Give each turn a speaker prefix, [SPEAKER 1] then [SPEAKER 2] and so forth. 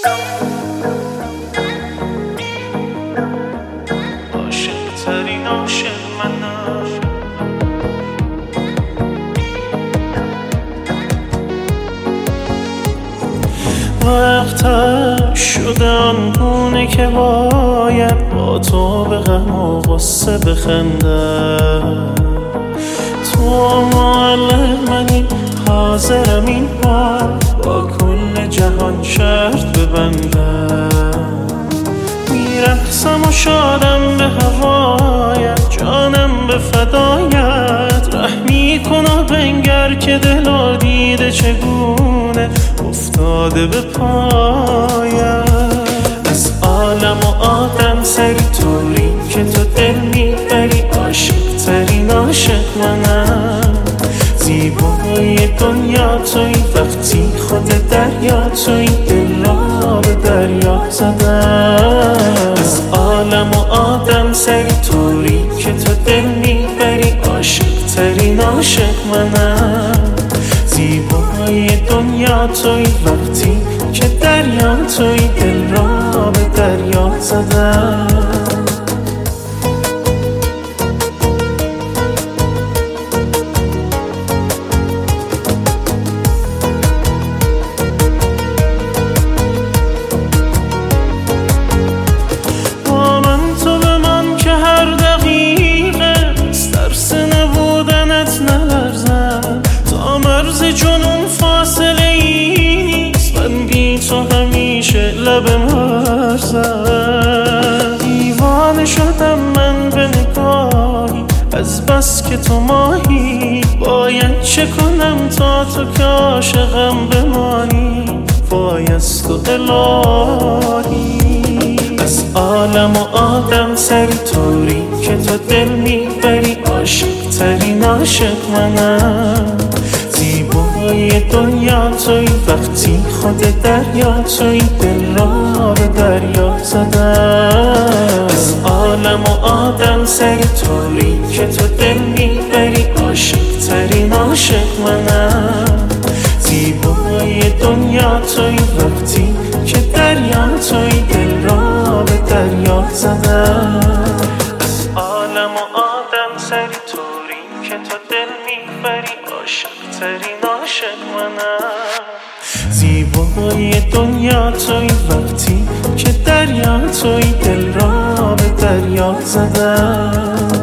[SPEAKER 1] عاشق ترین عاشق منم. وقتش شده آنگونه که باید با تو به غم و غصه بخندم. تو معلم منی، حاضرم این بار با کل جهان شرط ببندم. میرقصم و شادم به هوایت، جانم به فدایت. رحمی کن و بنگر که دل و دیده چگونه افتاده به پایت. از عالم و آدم سری طوری که تو دل میبری، عاشق ترین عاشق منم. زیبای دنیا توی، وقتی خود دریا توی، دل را به دریا زدم. از عالم و آدم سری طوری که تو دل میبری، عاشق ترین عاشق منم. زیبای دنیا توی، وقتی که دریا توی، دل را به دریا زدم. جنون فاصله ای نیست، من بی تو همیشه لب مرزم. دیوانه شدم من به نگاهی، از بس که تو ماهی. باید چه کنم تا تو که عاشقم بمانی، بایست تو الهی. از عالم و آدم سری طوری که تو دل میبری، عاشق ترین عاشق منم. زیبای دنیا توی، وقتی خود دریا توی، دل را به دریا زدم. از عالم و آدم سری طوری که تو دل میبری، عاشق ترین عاشق منم. زیبای دنیا توی، وقتی که دریا توی، دل را به دریا زدم. از عالم و آدم سری طوری که تو دل میبری، عاشق ترین عاشق منم. زیبای دنیا توی، وقتی که دریا توی، دل را به دریا زدم.